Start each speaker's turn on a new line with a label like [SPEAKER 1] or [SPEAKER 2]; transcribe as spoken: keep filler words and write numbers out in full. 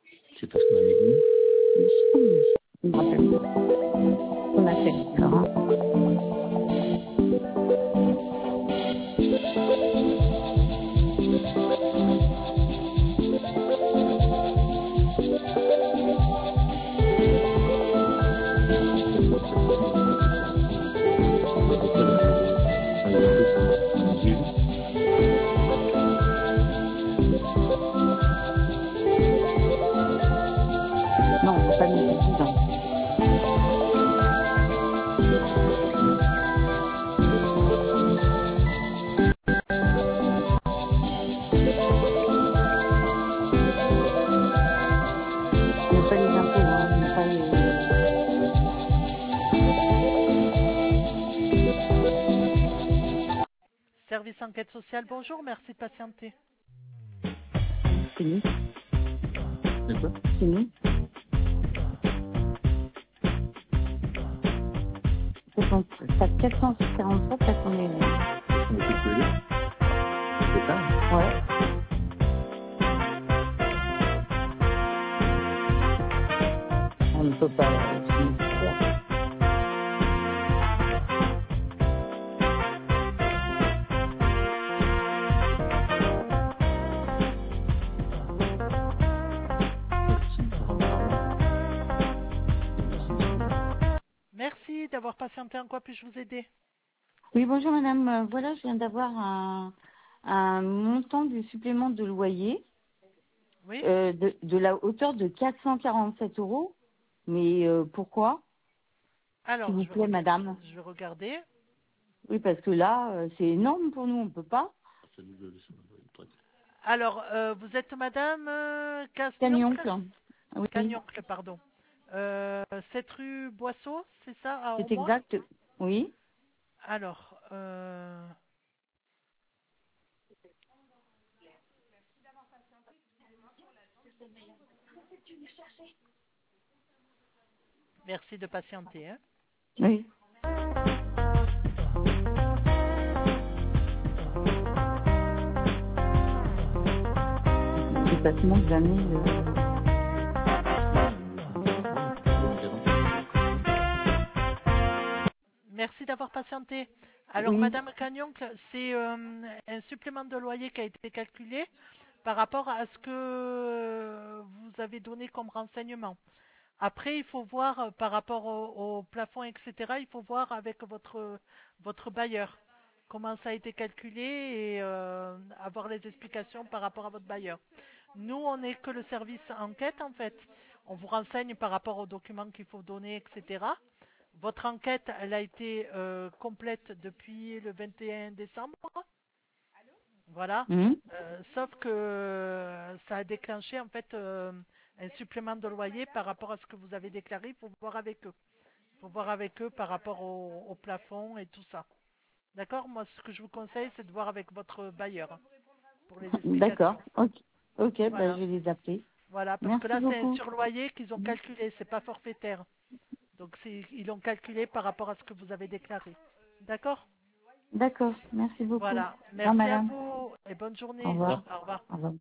[SPEAKER 1] C'est parce qu'on a mis nous.
[SPEAKER 2] Je me rappelle pas. On a fait. Alors, hein.
[SPEAKER 1] Pourquoi le, le truc en, en vue?
[SPEAKER 2] Non, on n'a pas mis du dedans. Il n'y a pas les impôts, hein. Il n'y a pas les...
[SPEAKER 3] Service enquête sociale, bonjour, merci de patienter.
[SPEAKER 2] C'est nous.
[SPEAKER 1] C'est quoi?
[SPEAKER 2] C'est nous. quatre cent quarante-sept, quatre cent est...
[SPEAKER 1] On a fait tous les deux? C'est ça? Hein.
[SPEAKER 2] Ouais. On ne peut pas... euh, c'est une histoire.
[SPEAKER 3] Merci d'avoir patienté, en quoi puis-je vous aider?
[SPEAKER 2] Oui, bonjour madame. Euh, Voilà, je viens d'avoir un, un montant du supplément de loyer
[SPEAKER 3] Oui.
[SPEAKER 2] euh, de, de la hauteur de quatre cent quarante-sept euros. Mais euh, pourquoi, s'il
[SPEAKER 3] Alors,
[SPEAKER 2] vous
[SPEAKER 3] je vais,
[SPEAKER 2] plaît,
[SPEAKER 3] reg-
[SPEAKER 2] madame?
[SPEAKER 3] je vais regarder.
[SPEAKER 2] Oui, parce que là, euh, c'est énorme pour nous, on ne peut pas.
[SPEAKER 1] C'est nous deux, c'est nous deux, le truc.
[SPEAKER 3] Alors, euh, vous êtes madame euh, Cagnoncle
[SPEAKER 2] Cagnoncle. Oui,
[SPEAKER 3] Cagnoncle, pardon. Euh, cette rue Boisseau, c'est ça, à
[SPEAKER 2] c'est
[SPEAKER 3] Ormois?
[SPEAKER 2] exact. Oui.
[SPEAKER 3] Alors, euh, merci de patienter. Hein.
[SPEAKER 2] Oui. Dépassement de vingt mille. euh,
[SPEAKER 3] Merci d'avoir patienté. Alors,
[SPEAKER 2] Oui.
[SPEAKER 3] madame Cagnoncle, c'est euh, un supplément de loyer qui a été calculé par rapport à ce que vous avez donné comme renseignement. Après, il faut voir euh, par rapport au, au plafond, et cetera, il faut voir avec votre, votre bailleur comment ça a été calculé et euh, avoir les explications par rapport à votre bailleur. Nous, on n'est que le service enquête en fait. On vous renseigne par rapport aux documents qu'il faut donner, et cetera. Votre enquête, elle a été euh, complète depuis le vingt et un décembre. Voilà.
[SPEAKER 2] Hum.
[SPEAKER 3] Euh, sauf que euh, ça a déclenché en fait euh, un supplément de loyer par rapport à ce que vous avez déclaré. Il faut voir avec eux. Il faut voir avec eux par rapport au, au plafond et tout ça. D'accord? Moi, ce que je vous conseille, c'est de voir avec votre bailleur hein, pour les
[SPEAKER 2] D'accord.
[SPEAKER 3] explications.
[SPEAKER 2] Ok. Ok, ben,
[SPEAKER 3] Voilà.
[SPEAKER 2] je vais les appeler.
[SPEAKER 3] Voilà. Parce que
[SPEAKER 2] Merci
[SPEAKER 3] là, c'est un
[SPEAKER 2] beaucoup.
[SPEAKER 3] surloyer qu'ils ont calculé. C'est pas forfaitaire. Donc, c'est, ils l'ont calculé par rapport à ce que vous avez déclaré. D'accord?
[SPEAKER 2] D'accord. Merci beaucoup.
[SPEAKER 3] Voilà.
[SPEAKER 2] Au revoir,
[SPEAKER 3] Merci à
[SPEAKER 2] madame.
[SPEAKER 3] vous et bonne
[SPEAKER 2] Au
[SPEAKER 3] journée.
[SPEAKER 2] revoir.
[SPEAKER 3] Au revoir.
[SPEAKER 2] Au revoir.